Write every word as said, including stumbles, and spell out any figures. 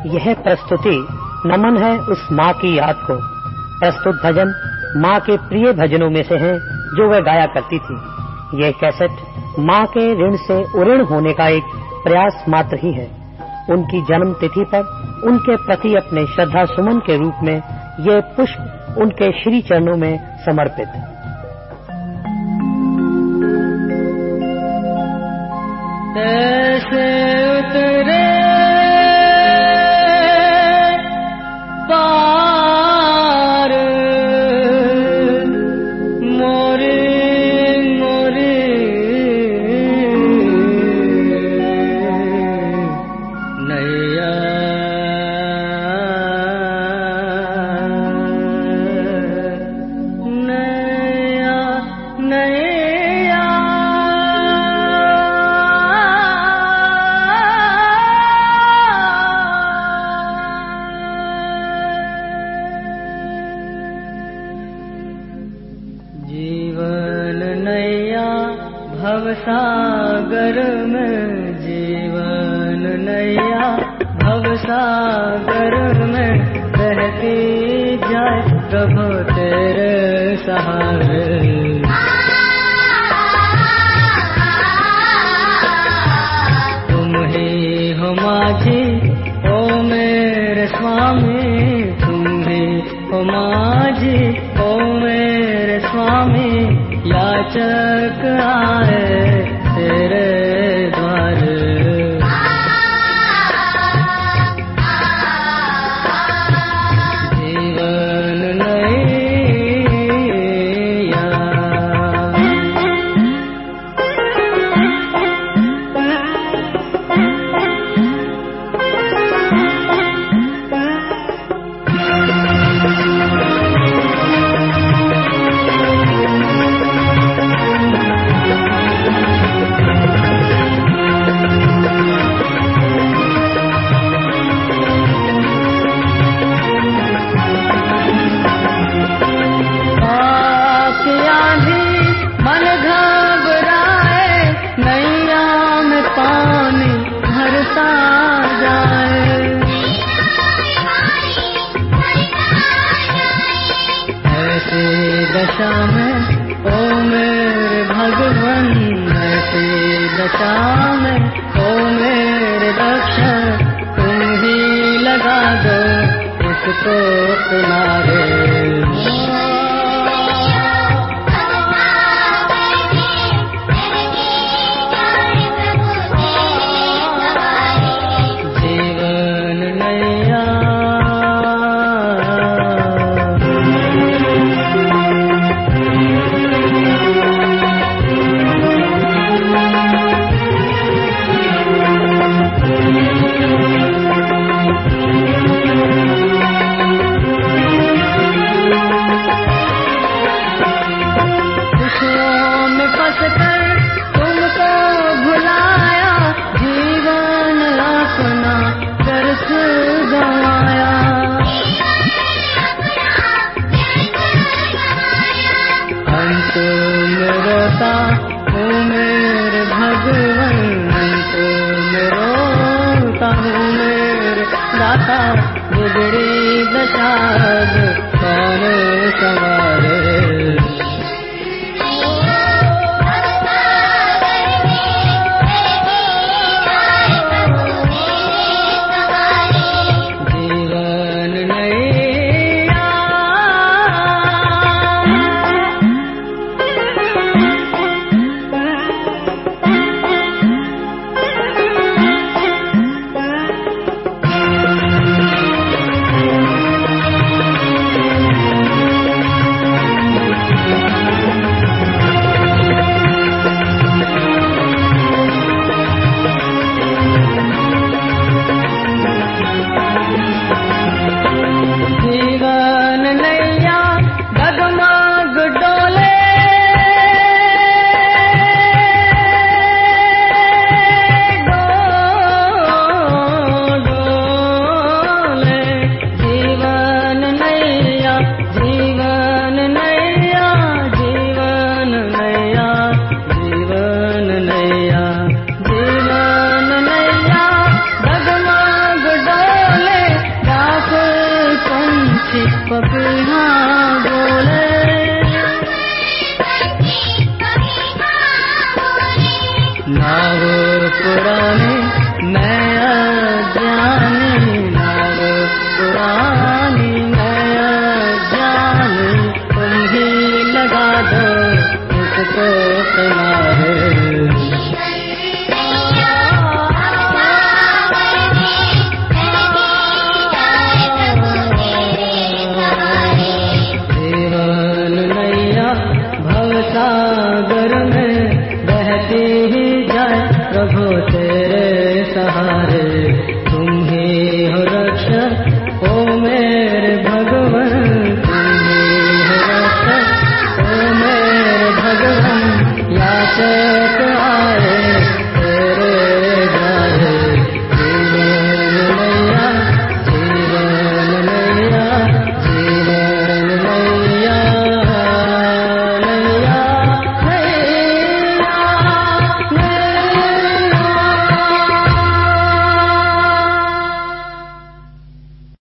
यह प्रस्तुति नमन है उस माँ की याद को। प्रस्तुत भजन माँ के प्रिय भजनों में से हैं जो वह गाया करती थी। यह कैसेट माँ के ऋण से उऋण होने का एक प्रयास मात्र ही है। उनकी जन्म तिथि पर उनके प्रति अपने श्रद्धा सुमन के रूप में ये पुष्प उनके श्री चरणों में समर्पित। ऐसे उतरे पार मोरे मोरे नैया नैया नैया जीवन नैया भवसागर में, जीवन नैया भवसागर में बहती जाए प्रभु तेरे सहारे। तुम ही हो माझी ओ मेरे स्वामी, तुम ही हो माझी ओ मेरे स्वामी, याचक आए तेरे द्वार। जीवन नैया दशा में ओ मेरे भगवन, ऐसी दशा में ओ मेरे रक्षक, तुम ही लगा दो इसको तुम्हारे। बिगड़ी दशा कौन संवारे। जीवन नैया नाव पुराने मैं अज्ञानी, नाव पुरानी मैं अज्ञानी, तुम ही लगा दो इसको